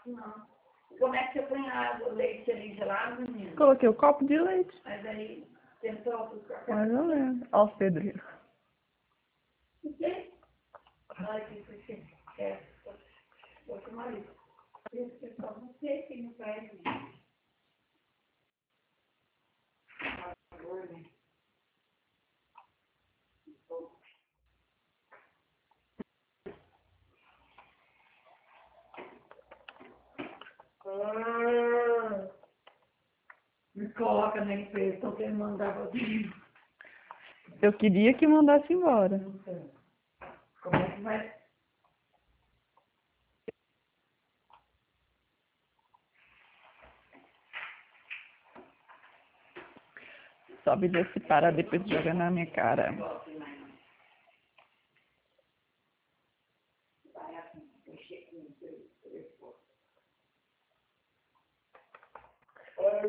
Não. Como é que você põe a água, o leite ali gelado, menina? Coloquei o copo de leite. Mas aí, tentou buscar. Mais ou menos. Ó os pedreiros. O quê? Ai, que você quer. Outro marido. Esse é só você que não faz isso. Me coloca na empresa, estão querendo mandar você. Eu queria que mandasse embora. Não sei. Como é que vai? Sobe desse para depois joga na minha cara. Vai assim, mexer com isso.